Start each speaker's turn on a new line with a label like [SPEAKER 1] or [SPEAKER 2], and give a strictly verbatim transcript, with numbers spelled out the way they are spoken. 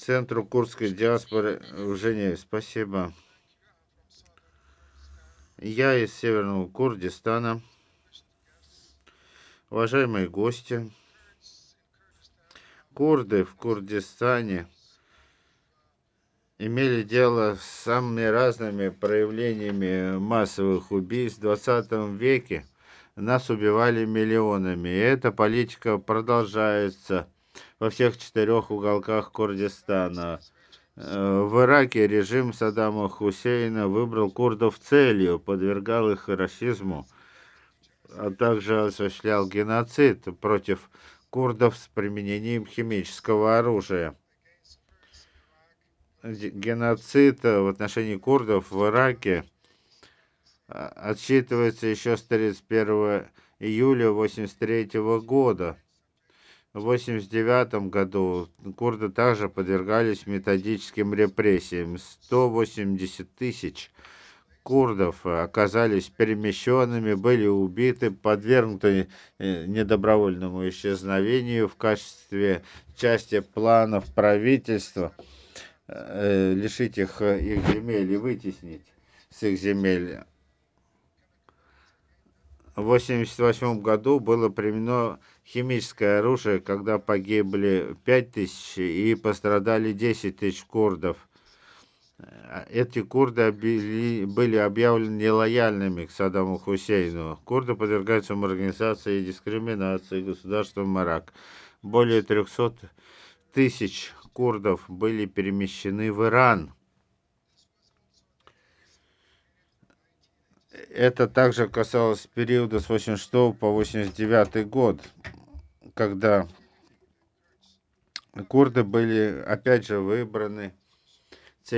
[SPEAKER 1] Центру курдской диаспоры в Женеве. Спасибо. Я из Северного Курдистана. Уважаемые гости, курды в Курдистане имели дело с самыми разными проявлениями массовых убийств. В двадцатом веке нас убивали миллионами. И эта политика продолжается во всех четырех уголках Курдистана. Э, В Ираке режим Саддама Хусейна выбрал курдов целью, подвергал их расизму, а также осуществлял геноцид против курдов с применением химического оружия. Геноцид в отношении курдов в Ираке а, отсчитывается еще с тридцать первого июля восемьдесят третьего года. В восемьдесят девятом году курды также подвергались методическим репрессиям. сто восемьдесят тысяч курдов оказались перемещенными, были убиты, подвергнуты э, недобровольному исчезновению в качестве части планов правительства э, лишить их э, их земель и вытеснить с их земель. В восемьдесят восьмом году было применено химическое оружие, когда погибли пять тысяч и пострадали десять тысяч курдов. Э, Эти курды объяли- были объявлены нелояльными к Саддаму Хусейну. Курды подвергаются маргинализации и дискриминации государством Ирак. Более трехсот тысяч курдов были перемещены в Иран. Это также касалось периода с восемьдесят шестого по восемьдесят девятый год, когда курды были опять же выбраны